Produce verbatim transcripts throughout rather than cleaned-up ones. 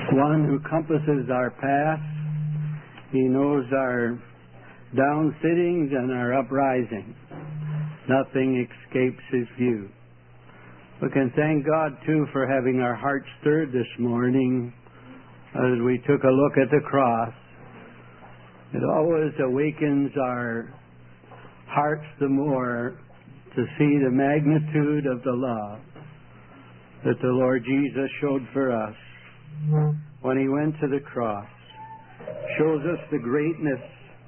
One who compasses our path. He knows our down sittings and our uprisings. Nothing escapes His view. We can thank God, too, for having our hearts stirred this morning as we took a look at the cross. It always awakens our hearts the more to see the magnitude of the love that the Lord Jesus showed for us when He went to the cross. Shows us the greatness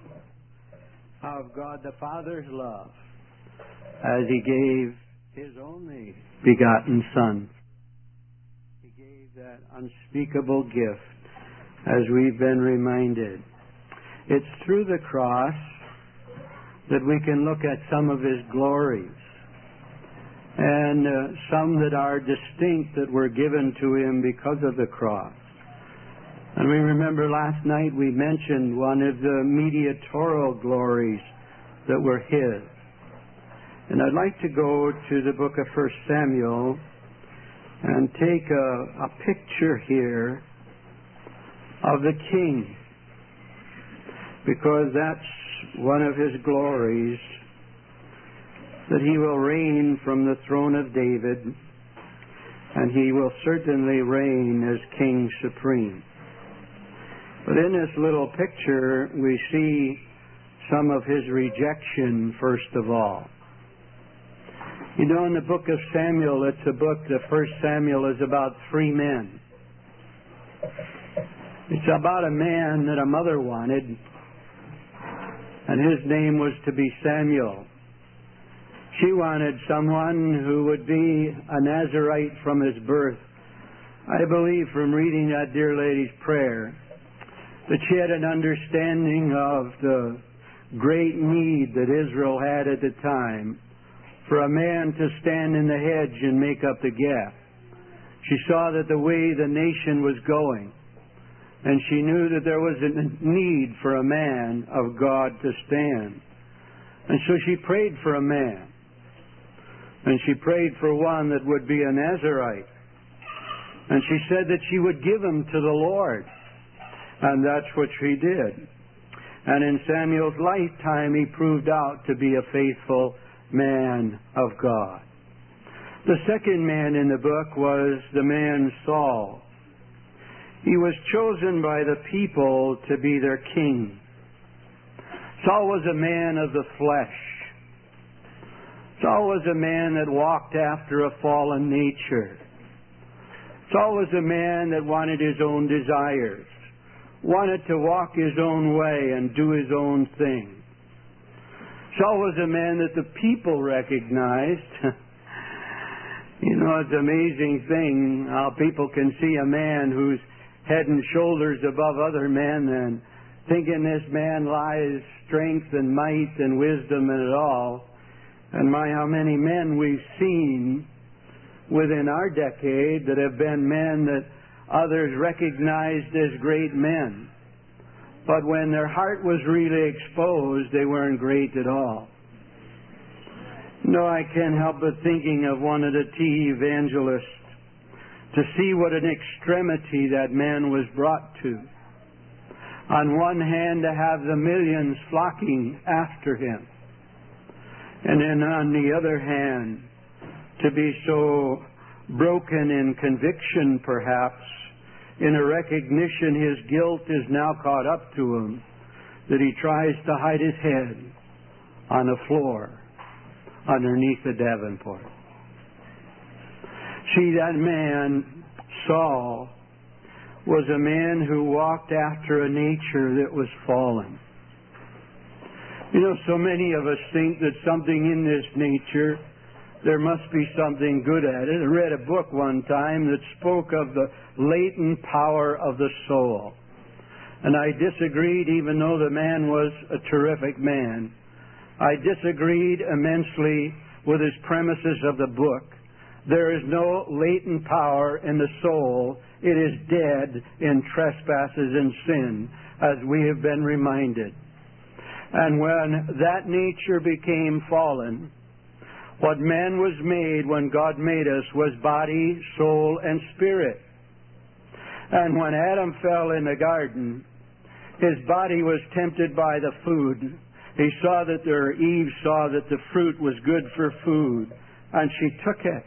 of God the Father's love as He gave His only begotten Son. He gave that unspeakable gift, as we've been reminded. It's through the cross that we can look at some of His glories, and uh, some that are distinct that were given to Him because of the cross. And we remember last night we mentioned one of the mediatorial glories that were His. And I'd like to go to the book of First Samuel and take a, a picture here of the king, because that's one of His glories, that He will reign from the throne of David, and He will certainly reign as King Supreme. But in this little picture, we see some of His rejection, first of all. You know, in the book of Samuel, it's a book, the First Samuel is about three men. It's about a man that a mother wanted, and his name was to be Samuel. She wanted someone who would be a Nazarite from his birth. I believe from reading that dear lady's prayer that she had an understanding of the great need that Israel had at the time for a man to stand in the hedge and make up the gap. She saw that the way the nation was going, and she knew that there was a need for a man of God to stand. And so she prayed for a man. And she prayed for one that would be a Nazarite. And she said that she would give him to the Lord. And that's what she did. And in Samuel's lifetime, he proved out to be a faithful man of God. The second man in the book was the man Saul. He was chosen by the people to be their king. Saul was a man of the flesh. Saul was a man that walked after a fallen nature. Saul was a man that wanted his own desires, wanted to walk his own way and do his own thing. Saul was a man that the people recognized. You know, it's an amazing thing how people can see a man who's head and shoulders above other men and think in this man lies strength and might and wisdom and it all. And my, how many men we've seen within our decade that have been men that others recognized as great men. But when their heart was really exposed, they weren't great at all. No, I can't help but thinking of one of the T V evangelists, to see what an extremity that man was brought to. On one hand, to have the millions flocking after him, and then on the other hand, to be so broken in conviction, perhaps, in a recognition his guilt is now caught up to him, that he tries to hide his head on the floor underneath the Davenport. See, that man, Saul, was a man who walked after a nature that was fallen. You know, so many of us think that something in this nature, there must be something good at it. I read a book one time that spoke of the latent power of the soul. And I disagreed, even though the man was a terrific man. I disagreed immensely with his premises of the book. There is no latent power in the soul. It is dead in trespasses and sin, as we have been reminded. And when that nature became fallen, what man was made when God made us was body, soul, and spirit. And when Adam fell in the garden, his body was tempted by the food. He saw that there, Eve saw that the fruit was good for food, and she took it.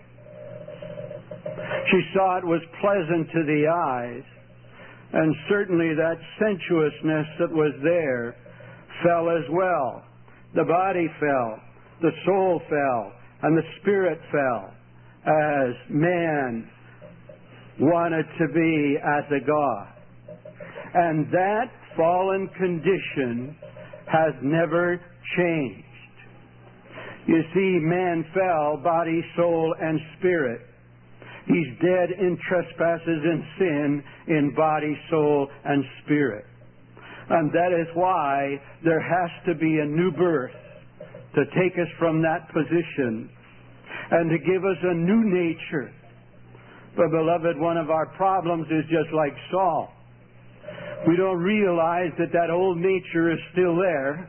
She saw it was pleasant to the eyes, and certainly that sensuousness that was there fell as well. The body fell, the soul fell, and the spirit fell, as man wanted to be as a god. And that fallen condition has never changed. You see, man fell, body, soul, and spirit. He's dead in trespasses and sin in body, soul, and spirit. And that is why there has to be a new birth to take us from that position and to give us a new nature. But, beloved, one of our problems is just like Saul. We don't realize that that old nature is still there.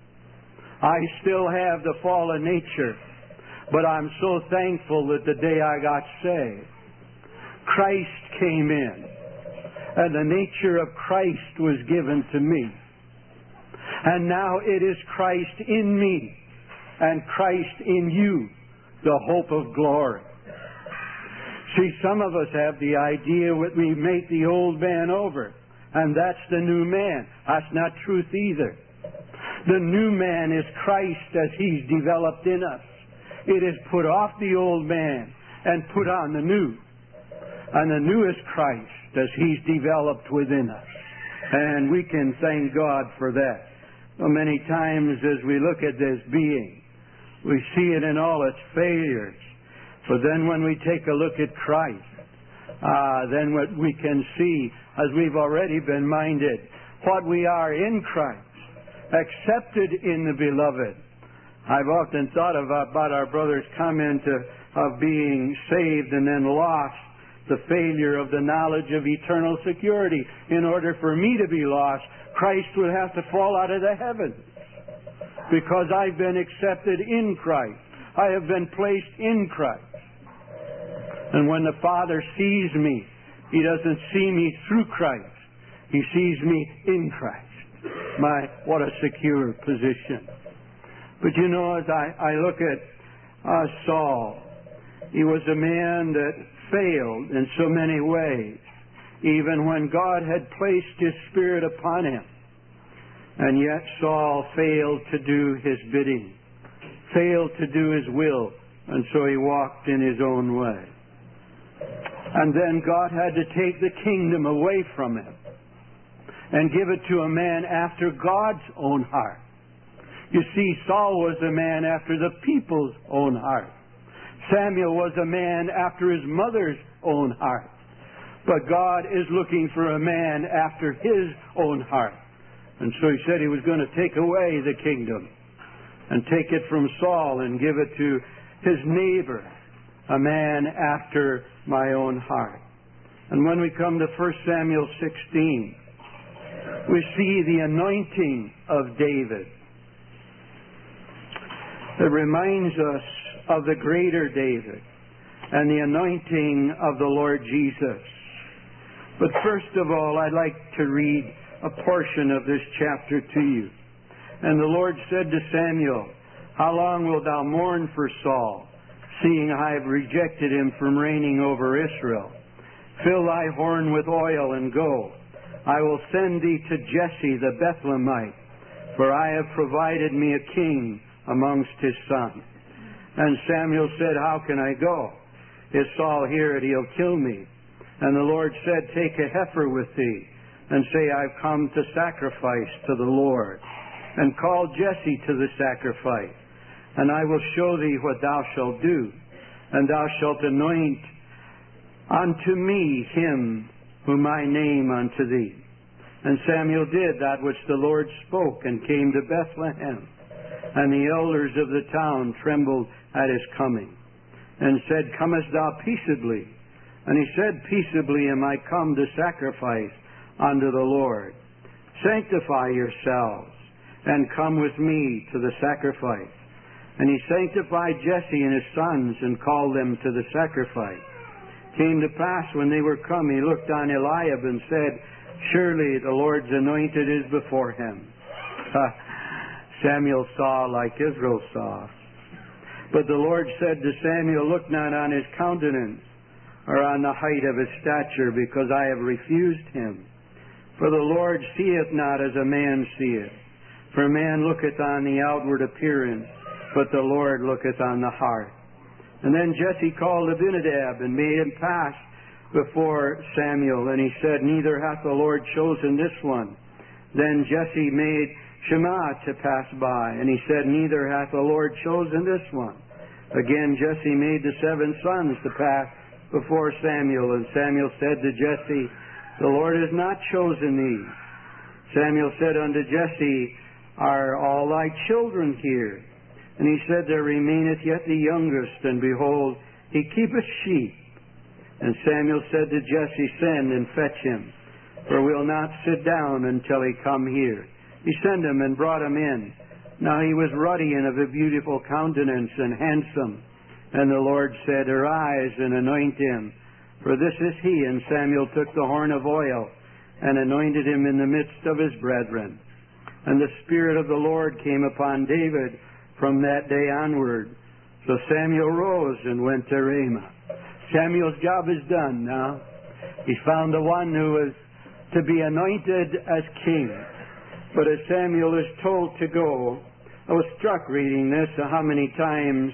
I still have the fallen nature. But I'm so thankful that the day I got saved, Christ came in. And the nature of Christ was given to me. And now it is Christ in me and Christ in you, the hope of glory. See, some of us have the idea that we make the old man over, and that's the new man. That's not truth either. The new man is Christ as He's developed in us. It is put off the old man and put on the new. And the new is Christ as He's developed within us. And we can thank God for that. So many times as we look at this being, we see it in all its failures. But then when we take a look at Christ, uh, then what we can see, as we've already been minded, what we are in Christ, accepted in the Beloved. I've often thought of, about our brother's comment of, of being saved and then lost, the failure of the knowledge of eternal security. In order for me to be lost, Christ would have to fall out of the heavens. Because I've been accepted in Christ. I have been placed in Christ. And when the Father sees me, He doesn't see me through Christ. He sees me in Christ. My, what a secure position. But you know, as I, I look at uh, Saul, he was a man that failed in so many ways, even when God had placed His Spirit upon him. And yet Saul failed to do His bidding, failed to do His will, and so he walked in his own way. And then God had to take the kingdom away from him and give it to a man after God's own heart. You see, Saul was a man after the people's own heart. Samuel was a man after his mother's own heart. But God is looking for a man after His own heart. And so He said He was going to take away the kingdom and take it from Saul and give it to his neighbor, a man after my own heart. And when we come to First Samuel sixteen, we see the anointing of David. It reminds us of the greater David and the anointing of the Lord Jesus. But first of all, I'd like to read a portion of this chapter to you. And the Lord said to Samuel, "How long wilt thou mourn for Saul, seeing I have rejected him from reigning over Israel? Fill thy horn with oil and go. I will send thee to Jesse the Bethlehemite, for I have provided me a king amongst his sons." And Samuel said, "How can I go? If Saul hear it, he'll kill me." And the Lord said, "Take a heifer with thee, and say, I've come to sacrifice to the Lord. And call Jesse to the sacrifice, and I will show thee what thou shalt do. And thou shalt anoint unto me him whom I name unto thee." And Samuel did that which the Lord spoke, and came to Bethlehem. And the elders of the town trembled at his coming, and said, "Comest thou peaceably?" And he said, "Peaceably am I come to sacrifice unto the Lord. Sanctify yourselves, and come with me to the sacrifice." And he sanctified Jesse and his sons, and called them to the sacrifice. Came to pass when they were come, he looked on Eliab and said, Surely the Lord's anointed is before him. Samuel saw like Israel saw. But the Lord said to Samuel, Look not on his countenance, or on the height of his stature, because I have refused him. For the Lord seeth not as a man seeth. For man looketh on the outward appearance, but the Lord looketh on the heart. And then Jesse called Abinadab and made him pass before Samuel. And he said, Neither hath the Lord chosen this one. Then Jesse made Shammah to pass by. And he said, Neither hath the Lord chosen this one. Again Jesse made the seven sons to pass before Samuel. And Samuel said to Jesse, The Lord has not chosen these. Samuel said unto Jesse, Are all thy children here? And he said, There remaineth yet the youngest, and behold, he keepeth sheep. And Samuel said to Jesse, Send and fetch him, for we will not sit down until he come here. He sent him and brought him in. Now he was ruddy and of a beautiful countenance and handsome. And the Lord said, Arise and anoint him, for this is he. And Samuel took the horn of oil and anointed him in the midst of his brethren. And the Spirit of the Lord came upon David from that day onward. So Samuel rose and went to Ramah. Samuel's job is done now. He found the one who was to be anointed as king. But as Samuel is told to go, I was struck reading this how many times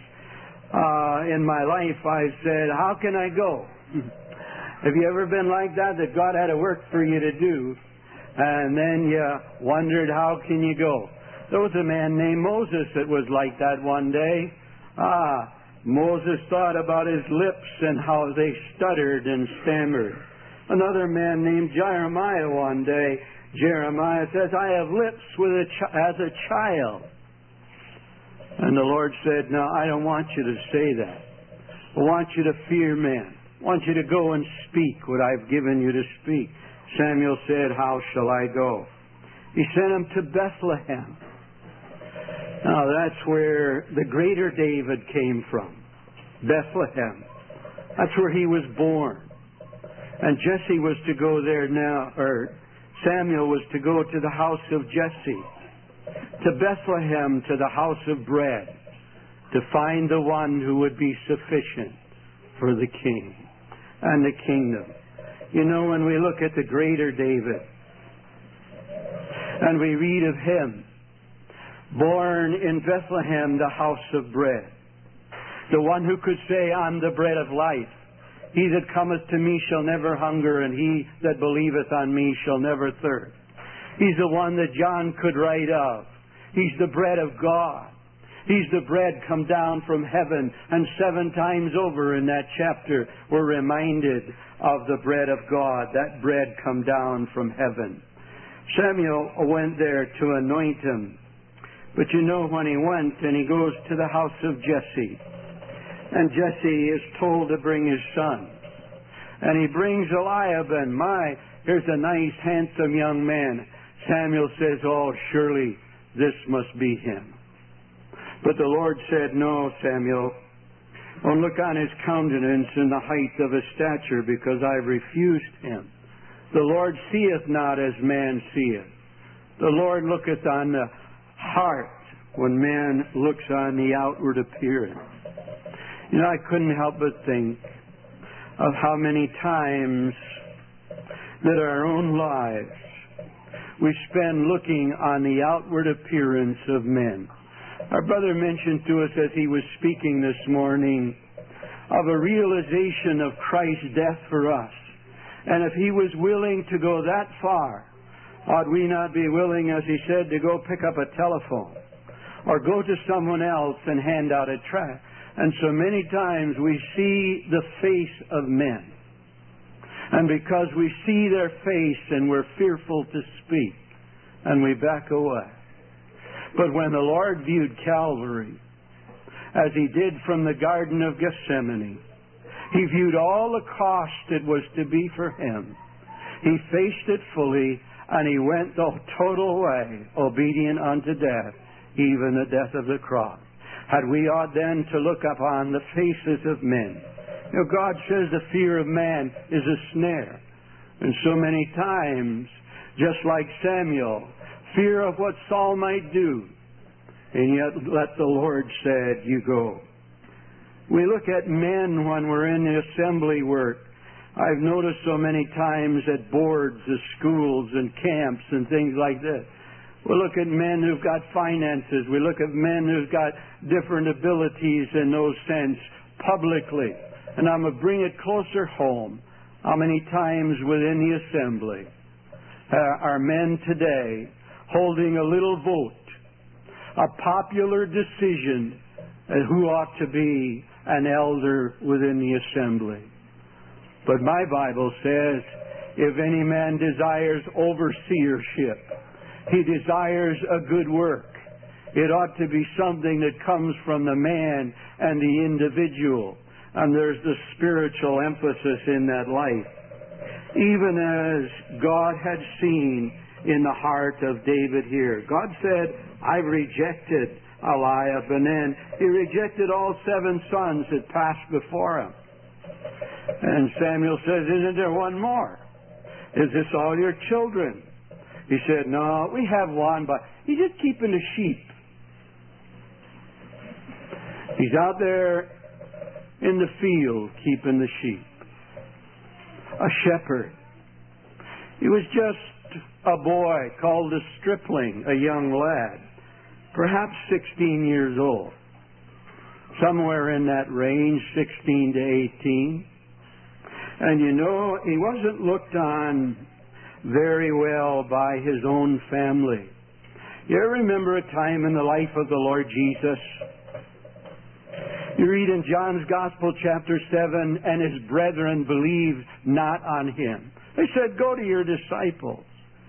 uh, in my life I've said, How can I go? Have you ever been like that, that God had a work for you to do, and then you wondered, how can you go? There was a man named Moses that was like that one day. Ah, Moses thought about his lips and how they stuttered and stammered. Another man named Jeremiah one day, Jeremiah says, I have lips with a ch- as a child. And the Lord said, No, I don't want you to say that. I want you to fear men. I want you to go and speak what I've given you to speak. Samuel said, How shall I go? He sent him to Bethlehem. Now that's where the greater David came from. Bethlehem. That's where he was born. And Jesse was to go there now, or Samuel was to go to the house of Jesse, to Bethlehem, to the house of bread, to find the one who would be sufficient for the king and the kingdom. You know, when we look at the greater David, and we read of him, born in Bethlehem, the house of bread, the one who could say, I'm the bread of life. He that cometh to me shall never hunger, and he that believeth on me shall never thirst. He's the one that John could write of. He's the bread of God. He's the bread come down from heaven. And seven times over in that chapter we're reminded of the bread of God, that bread come down from heaven. Samuel went there to anoint him. But you know, when he went and he goes to the house of Jesse, and Jesse is told to bring his son. And he brings Eliab, and my, here's a nice, handsome young man. Samuel says, Oh, surely this must be him. But the Lord said, No, Samuel. Don't look on his countenance and the height of his stature, because I've refused him. The Lord seeth not as man seeth. The Lord looketh on the heart when man looks on the outward appearance. You know, I couldn't help but think of how many times that our own lives we spend looking on the outward appearance of men. Our brother mentioned to us as he was speaking this morning of a realization of Christ's death for us. And if he was willing to go that far, ought we not be willing, as he said, to go pick up a telephone or go to someone else and hand out a tract? And so many times we see the face of men. And because we see their face and we're fearful to speak, and we back away. But when the Lord viewed Calvary, as he did from the Garden of Gethsemane, he viewed all the cost it was to be for him. He faced it fully, and he went the total way, obedient unto death, even the death of the cross. Had we ought then to look upon the faces of men You know, God says the fear of man is a snare. And so many times, just like Samuel, fear of what Saul might do, and yet let the Lord said, you go. We look at men when we're in the assembly work. I've noticed so many times at boards of schools and camps and things like this. We look at men who've got finances. We look at men who've got different abilities in those sense publicly. And I'm going to bring it closer home. How many times within the assembly uh, are men today holding a little vote, a popular decision uh, who ought to be an elder within the assembly? But my Bible says, if any man desires overseership, he desires a good work. It ought to be something that comes from the man and the individual. And there's the spiritual emphasis in that life. Even as God had seen in the heart of David here. God said, I've rejected Eliab, and then he rejected all seven sons that passed before him. And Samuel says, isn't there one more? Is this all your children? He said, no, we have one, but he's just keeping the sheep. He's out there in the field keeping the sheep. A shepherd. He was just a boy called a stripling, a young lad, perhaps sixteen years old. Somewhere in that range, sixteen to eighteen. And you know, he wasn't looked on very well by his own family. You ever remember a time in the life of the Lord Jesus? You read in John's Gospel, chapter seven, and his brethren believed not on him. They said, go to your disciples.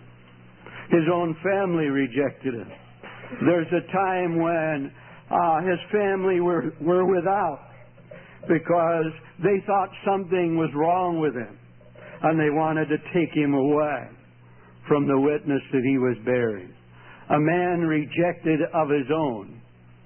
His own family rejected him. There's a time when uh, his family were, were without because they thought something was wrong with him, and they wanted to take him away from the witness that he was bearing. A man rejected of his own.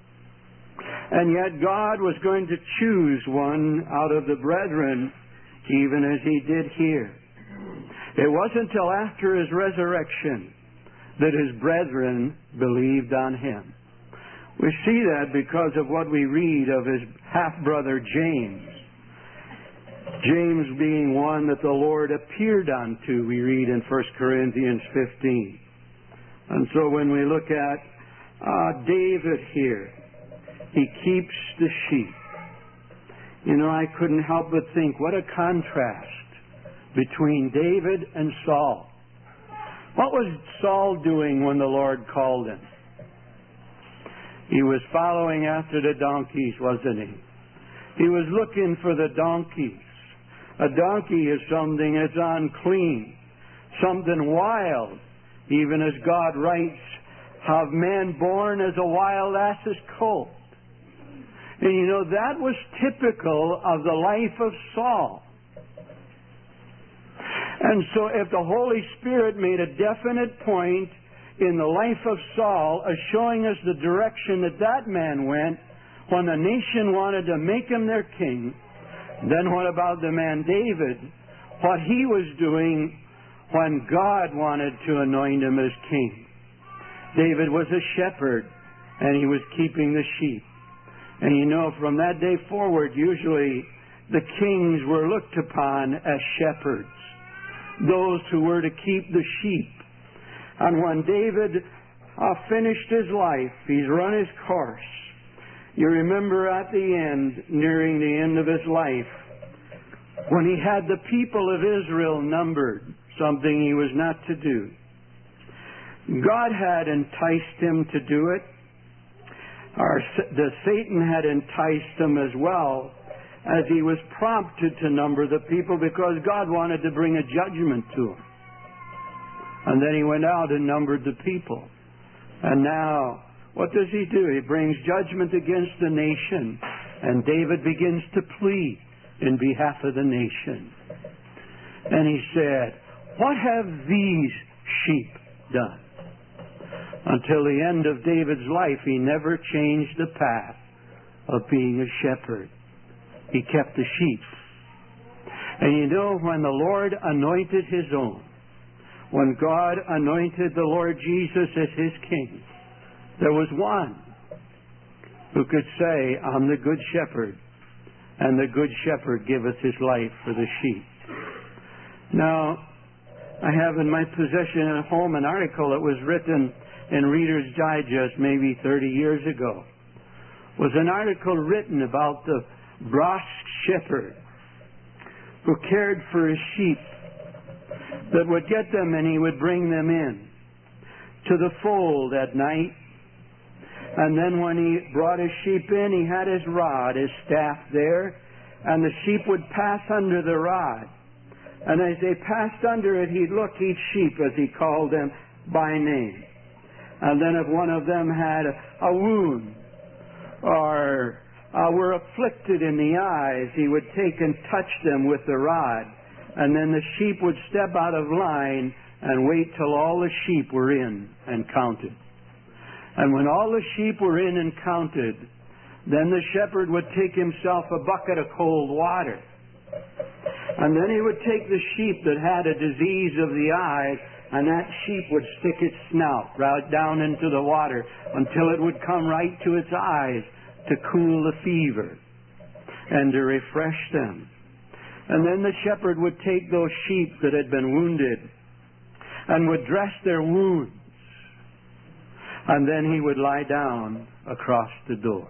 And yet God was going to choose one out of the brethren, even as he did here. It wasn't until after his resurrection that his brethren believed on him. We see that because of what we read of his half-brother James. James being one that the Lord appeared unto, we read in First Corinthians fifteen. And so when we look at uh, David here, he keeps the sheep. You know, I couldn't help but think, what a contrast between David and Saul. What was Saul doing when the Lord called him? He was following after the donkeys, wasn't he? He was looking for the donkeys. A donkey is something that's unclean, something wild. Even as God writes, have man born as a wild ass's colt. And you know, that was typical of the life of Saul. And so if the Holy Spirit made a definite point in the life of Saul as showing us the direction that that man went when the nation wanted to make him their king, then what about the man David? What he was doing when God wanted to anoint him as king. David was a shepherd, and he was keeping the sheep. And you know, from that day forward, usually the kings were looked upon as shepherds, those who were to keep the sheep. And when David uh, finished his life, he's run his course. You remember at the end, nearing the end of his life, when he had the people of Israel numbered, something he was not to do. God had enticed him to do it. Or the Satan had enticed him as well, as he was prompted to number the people because God wanted to bring a judgment to him. And then he went out and numbered the people. And now, what does he do? He brings judgment against the nation. And David begins to plead in behalf of the nation. And he said, what have these sheep done? Until the end of David's life, he never changed the path of being a shepherd. He kept the sheep. And you know, when the Lord anointed His own, when God anointed the Lord Jesus as His King, there was one who could say, I'm the Good Shepherd, and the Good Shepherd giveth His life for the sheep. Now, I have in my possession at home an article that was written in Reader's Digest maybe thirty years ago. It was an article written about the Brosk shepherd who cared for his sheep, that would get them and he would bring them in to the fold at night. And then when he brought his sheep in, he had his rod, his staff there, and the sheep would pass under the rod. And as they passed under it, he'd look each sheep, as he called them, by name. And then if one of them had a, a wound or uh, were afflicted in the eyes, he would take and touch them with the rod. And then the sheep would step out of line and wait till all the sheep were in and counted. And when all the sheep were in and counted, then the shepherd would take himself a bucket of cold water. And then he would take the sheep that had a disease of the eye, and that sheep would stick its snout right down into the water until it would come right to its eyes to cool the fever and to refresh them. And then the shepherd would take those sheep that had been wounded and would dress their wounds. And then he would lie down across the door.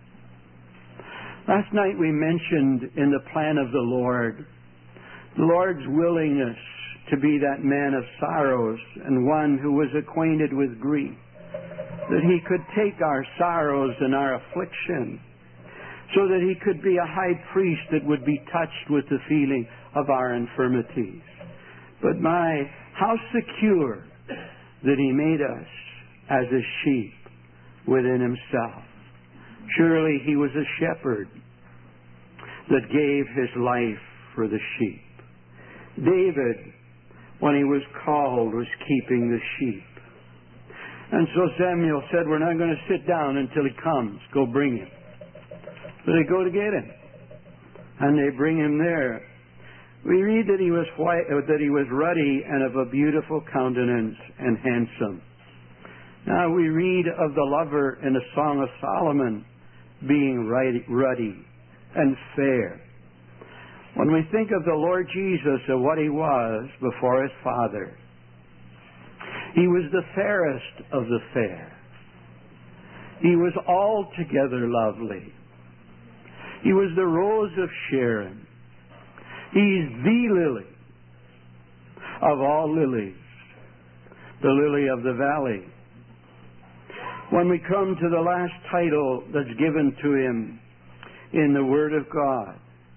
Last night we mentioned in the plan of the Lord, the Lord's willingness to be that man of sorrows and one who was acquainted with grief, that He could take our sorrows and our affliction, so that He could be a high priest that would be touched with the feeling of our infirmities. But my, how secure that He made us as a sheep within Himself. Surely He was a shepherd that gave His life for the sheep. David, when he was called, was keeping the sheep. And so Samuel said, we're not going to sit down until he comes. Go bring him. So they go to get him. And they bring him there. We read that he was white, that he was ruddy and of a beautiful countenance and handsome. Now we read of the lover in the Song of Solomon being ruddy and fair. When we think of the Lord Jesus and what He was before His Father, He was the fairest of the fair. He was altogether lovely. He was the rose of Sharon. He's the lily of all lilies, the lily of the valley. When we come to the last title that's given to Him in the Word of God,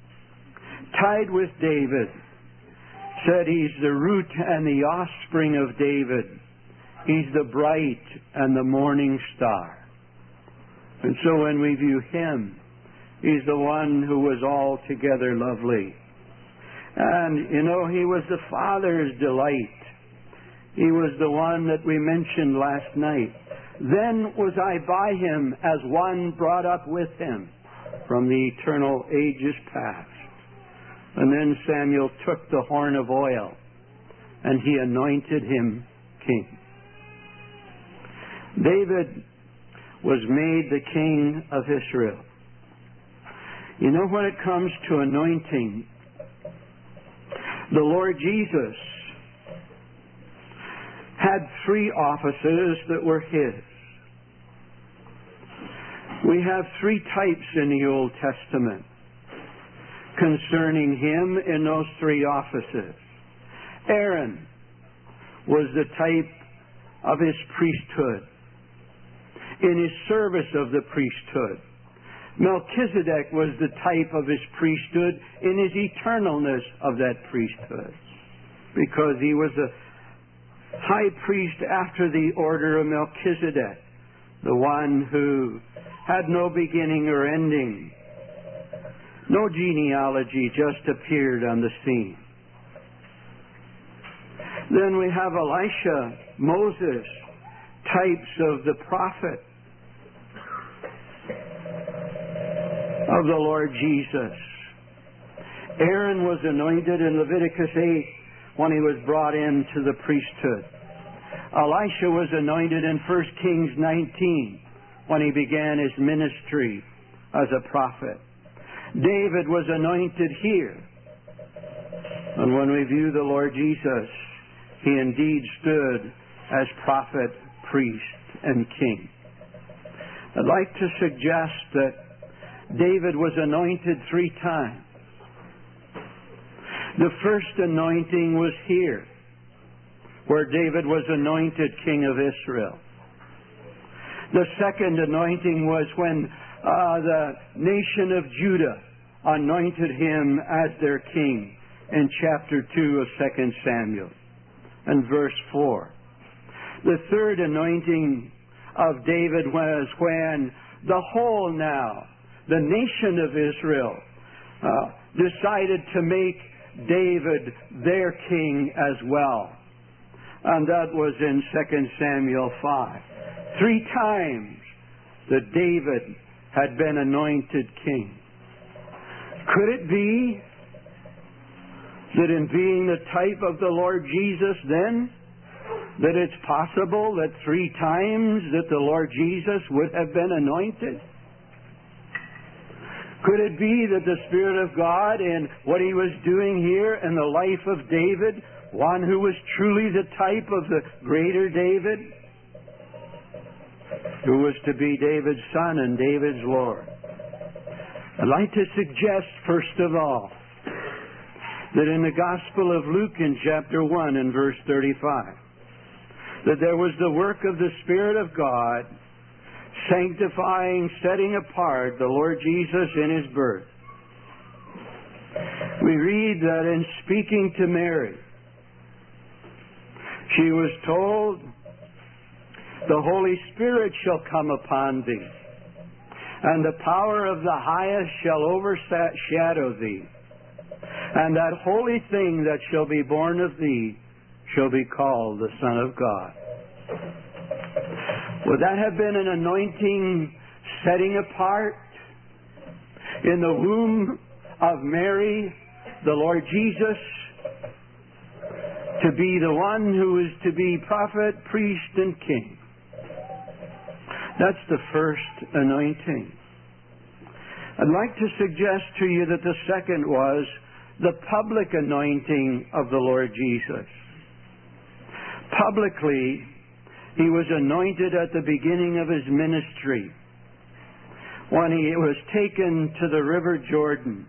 tied with David, said He's the root and the offspring of David. He's the bright and the morning star. And so when we view Him, He's the one who was altogether lovely. And, you know, He was the Father's delight. He was the one that we mentioned last night. Then was I by Him as one brought up with Him from the eternal ages past. And then Samuel took the horn of oil and he anointed him king. David was made the king of Israel. You know, when it comes to anointing, the Lord Jesus had three offices that were His. We have three types in the Old Testament concerning Him in those three offices. Aaron was the type of His priesthood, in His service of the priesthood. Melchizedek was the type of His priesthood in His eternalness of that priesthood, because he was a high priest after the order of Melchizedek, the one who had no beginning or ending. No genealogy, just appeared on the scene. Then we have Elisha, Moses, types of the prophet of the Lord Jesus. Aaron was anointed in Leviticus eight when he was brought into the priesthood. Elisha was anointed in First Kings nineteen when he began his ministry as a prophet. David was anointed here. And when we view the Lord Jesus, he indeed stood as prophet, priest, and king. I'd like to suggest that David was anointed three times. The first anointing was here, where David was anointed king of Israel. The second anointing was when uh, the nation of Judah anointed him as their king in chapter two of Second Samuel and verse four. The third anointing of David was when the whole now, the nation of Israel, uh, decided to make David their king as well. And that was in Second Samuel five. Three times that David had been anointed king. Could it be that in being the type of the Lord Jesus then, that it's possible that three times that the Lord Jesus would have been anointed? Could it be that the Spirit of God in what He was doing here in the life of David, one who was truly the type of the greater David, who was to be David's son and David's Lord? I'd like to suggest, first of all, that in the Gospel of Luke in chapter one and verse thirty-five, that there was the work of the Spirit of God sanctifying, setting apart the Lord Jesus in His birth. We read that in speaking to Mary, she was told, "The Holy Spirit shall come upon thee, and the power of the Highest shall overshadow thee. And that holy thing that shall be born of thee shall be called the Son of God." Would that have been an anointing setting apart in the womb of Mary, the Lord Jesus, to be the one who is to be prophet, priest, and king? That's the first anointing. I'd like to suggest to you that the second was the public anointing of the Lord Jesus. Publicly, He was anointed at the beginning of His ministry when He was taken to the River Jordan.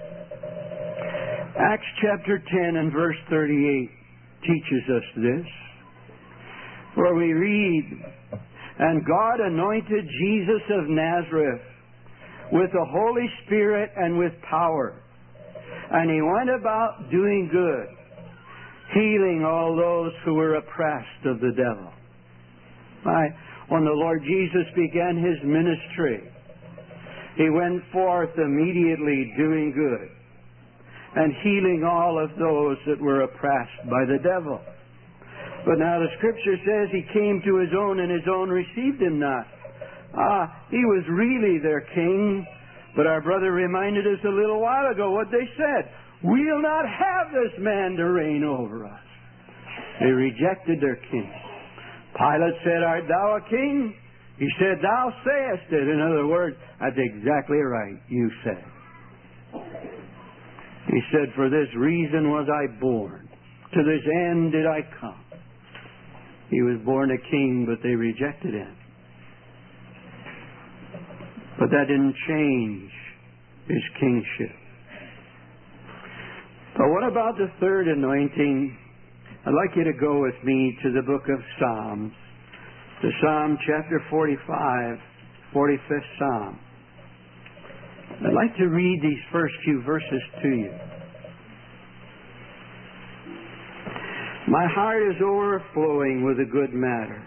Acts chapter ten and verse thirty-eight teaches us this, where we read, "And God anointed Jesus of Nazareth with the Holy Spirit and with power. And He went about doing good, healing all those who were oppressed of the devil." Right? When the Lord Jesus began His ministry, He went forth immediately doing good and healing all of those that were oppressed by the devil. But now the Scripture says He came to His own, and His own received Him not. Ah, He was really their king. But our brother reminded us a little while ago what they said. "We'll not have this man to reign over us." They rejected their king. Pilate said, "Art thou a king?" He said, "Thou sayest it." In other words, that's exactly right. You said. He said, "For this reason was I born. To this end did I come." He was born a king, but they rejected Him. But that didn't change His kingship. But what about the third anointing? I'd like you to go with me to the book of Psalms, to Psalm chapter forty-five, forty-fifth Psalm. I'd like to read these first few verses to you. "My heart is overflowing with a good matter.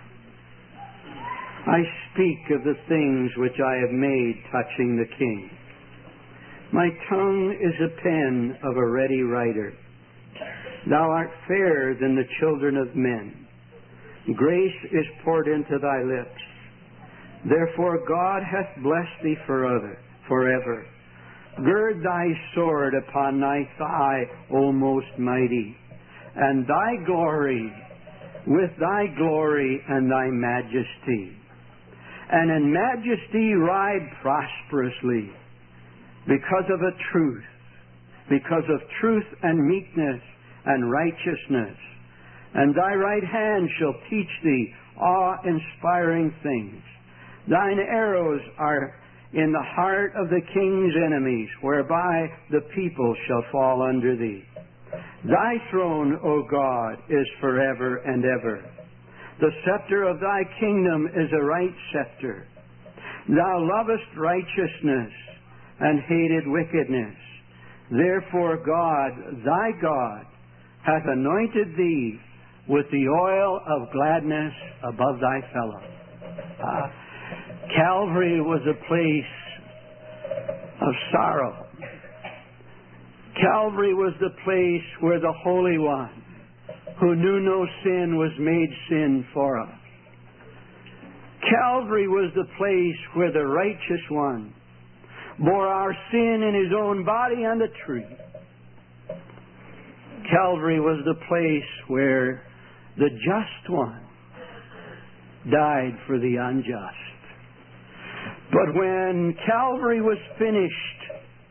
I speak of the things which I have made touching the King. My tongue is a pen of a ready writer. Thou art fairer than the children of men. Grace is poured into thy lips. Therefore God hath blessed thee forever. forever. Gird thy sword upon thy thigh, O most mighty, and thy glory with thy glory and thy majesty. And in majesty ride prosperously because of a truth, because of truth and meekness and righteousness. And thy right hand shall teach thee awe-inspiring things. Thine arrows are in the heart of the king's enemies, whereby the people shall fall under thee. Thy throne, O God, is forever and ever. The scepter of thy kingdom is a right scepter. Thou lovest righteousness and hated wickedness. Therefore God, thy God, hath anointed thee with the oil of gladness above thy fellows. Ah, Calvary was a place of sorrow. Calvary was the place where the Holy One, who knew no sin, was made sin for us. Calvary was the place where the righteous One bore our sin in His own body on the tree. Calvary was the place where the just One died for the unjust. But when Calvary was finished,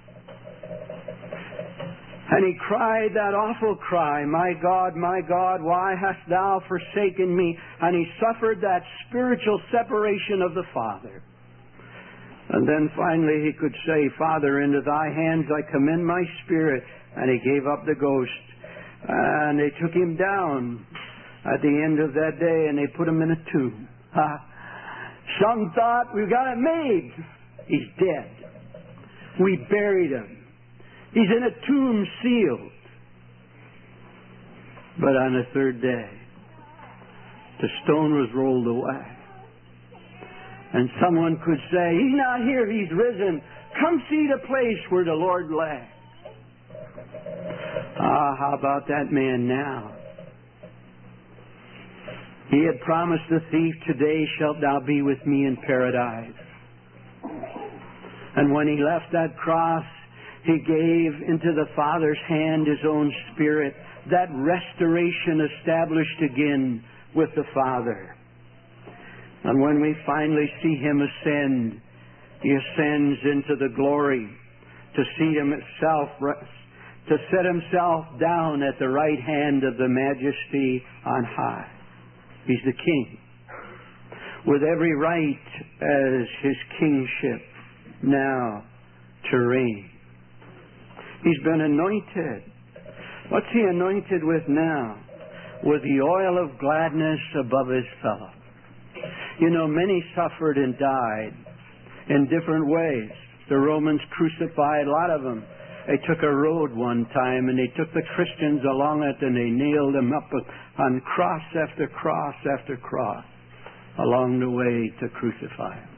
and He cried that awful cry, My God, my God, why hast thou forsaken me? And He suffered that spiritual separation of the Father. And then finally He could say, Father, into thy hands I commend my spirit. And He gave up the ghost. And they took Him down at the end of that day, and they put Him in a tomb. Ha! Some thought, we've got it made. He's dead. We buried Him. He's in a tomb sealed. But on the third day, the stone was rolled away. And someone could say, He's not here, He's risen. Come see the place where the Lord lay. Ah, how about that man now? He had promised the thief, Today shalt thou be with me in paradise. And when He left that cross, He gave into the Father's hand His own Spirit, that restoration established again with the Father. And when we finally see Him ascend, He ascends into the glory to see Himself, to set Himself down at the right hand of the Majesty on high. He's the King, with every right as His kingship now to reign. He's been anointed. What's He anointed with now? With the oil of gladness above His fellow. You know, many suffered and died in different ways. The Romans crucified a lot of them. They took a road one time and they took the Christians along it and they nailed them up on cross after cross after cross along the way to crucify Him.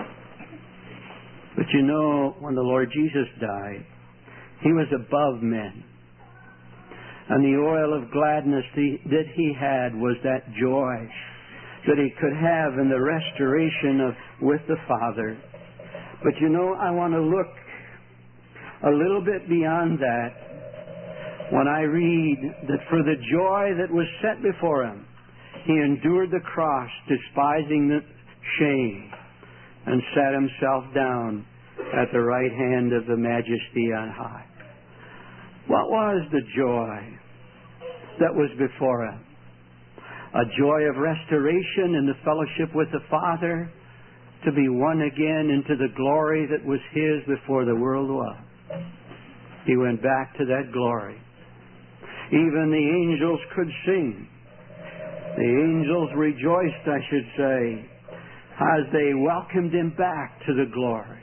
But you know, when the Lord Jesus died, He was above men. And the oil of gladness that He had was that joy that He could have in the restoration of with the Father. But you know, I want to look a little bit beyond that when I read that for the joy that was set before Him, He endured the cross, despising the shame, and sat Himself down at the right hand of the Majesty on high. What was the joy that was before Him? A joy of restoration in the fellowship with the Father, to be one again into the glory that was His before the world was. He went back to that glory. Even the angels could sing. The angels rejoiced, I should say, as they welcomed Him back to the glory.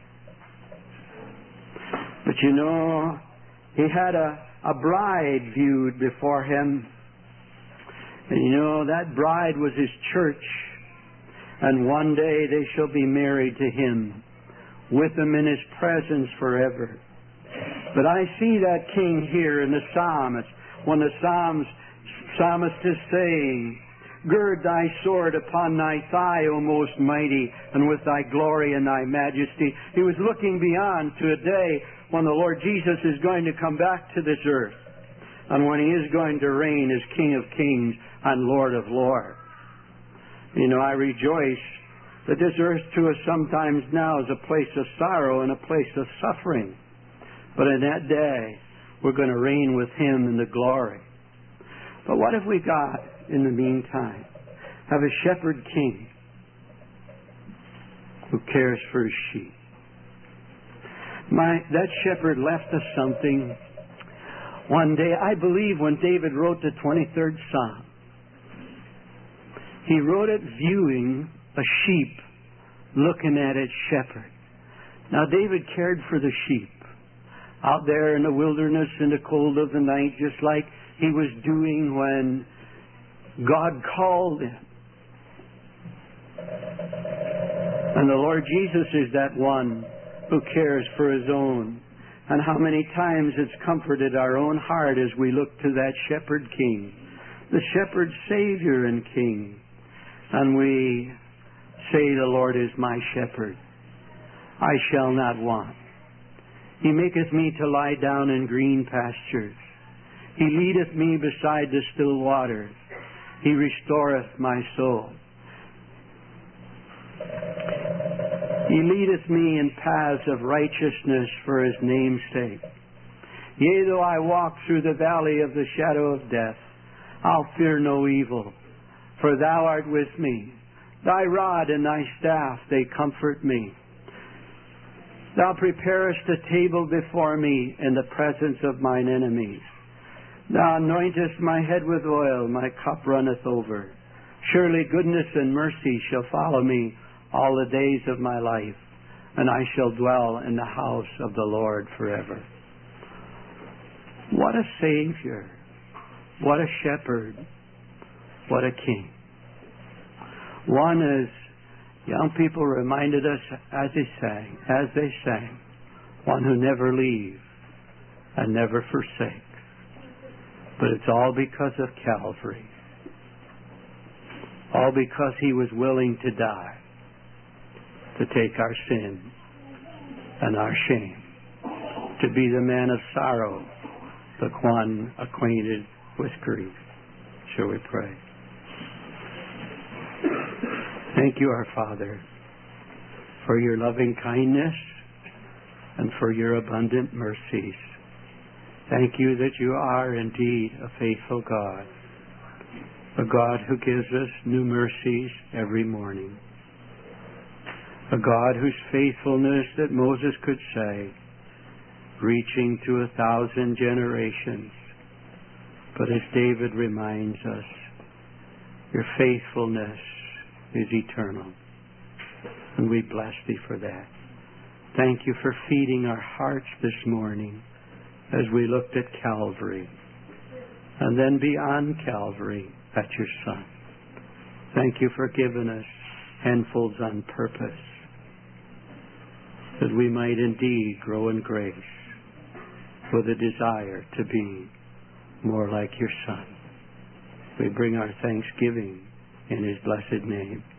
But you know, He had a, a bride viewed before Him. And you know, that bride was His church. And one day they shall be married to Him, with Him in His presence forever. But I see that King here in the Psalms, when the Psalms, psalmist is saying, Gird thy sword upon thy thigh, O most mighty, and with thy glory and thy majesty. He was looking beyond to a day when the Lord Jesus is going to come back to this earth, and when He is going to reign as King of Kings and Lord of Lords. You know, I rejoice that this earth to us sometimes now is a place of sorrow and a place of suffering. But in that day, we're going to reign with Him in the glory. But what have we got in the meantime? Have a shepherd king who cares for his sheep. My, that shepherd left us something one day. I believe when David wrote the twenty-third Psalm, he wrote it viewing a sheep looking at its shepherd. Now, David cared for the sheep out there in the wilderness in the cold of the night, just like he was doing when God called him. And the Lord Jesus is that one who cares for His own. And how many times it's comforted our own heart as we look to that shepherd king, the shepherd Savior and King. And we say, the Lord is my shepherd. I shall not want. He maketh me to lie down in green pastures. He leadeth me beside the still waters. He restoreth my soul. He leadeth me in paths of righteousness for His name's sake. Yea, though I walk through the valley of the shadow of death, I'll fear no evil, for Thou art with me. Thy rod and Thy staff, they comfort me. Thou preparest a table before me in the presence of mine enemies. Thou anointest my head with oil, my cup runneth over. Surely goodness and mercy shall follow me all the days of my life, and I shall dwell in the house of the Lord forever. What a Savior. What a shepherd. What a King. One, as young people reminded us as they sang, as they sang, one who never leaves and never forsakes. But it's all because of Calvary. All because He was willing to die to take our sin and our shame, to be the man of sorrow, the one acquainted with grief. Shall we pray? Thank you, our Father, for your loving kindness and for your abundant mercies. Thank you that you are indeed a faithful God, a God who gives us new mercies every morning, a God whose faithfulness that Moses could say, reaching to a thousand generations. But as David reminds us, your faithfulness is eternal. And we bless Thee for that. Thank you for feeding our hearts this morning as we looked at Calvary, and then beyond Calvary at your Son. Thank you for giving us handfuls on purpose, that we might indeed grow in grace with a desire to be more like your Son. We bring our thanksgiving in His blessed name.